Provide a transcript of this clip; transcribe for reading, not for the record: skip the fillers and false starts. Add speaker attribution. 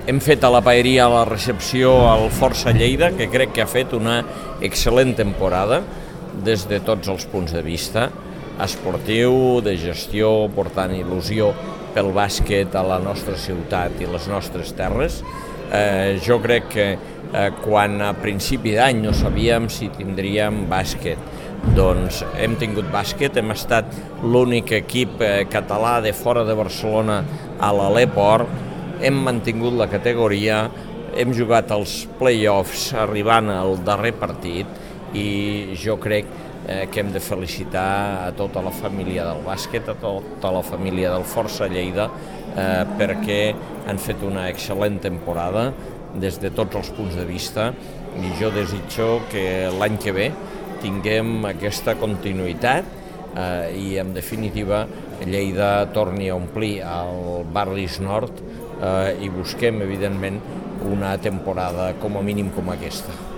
Speaker 1: Hem fet a la paeria la recepció al Força Lleida, que crec que ha fet una excel·lent temporada des de tots els punts de vista, esportiu, de gestió, portant il·lusió pel bàsquet a la nostra ciutat i les nostres terres. Jo crec que quan a principi d'any no sabíem si tindríem bàsquet, doncs hem tingut bàsquet, hem estat l'únic equip català de fora de Barcelona a l'Aleport, hem mantingut la categoria, hem jugat els play-offs arribant al darrer partit i jo crec que hem de felicitar a tota la família del bàsquet, a tota la família del Força Lleida, perquè han fet una excel·lent temporada des de tots els punts de vista i jo desitjo que l'any que ve tinguem aquesta continuïtat i en definitiva Lleida torni a omplir el Barris Nord i busquem evidentment una temporada com a mínim com aquesta.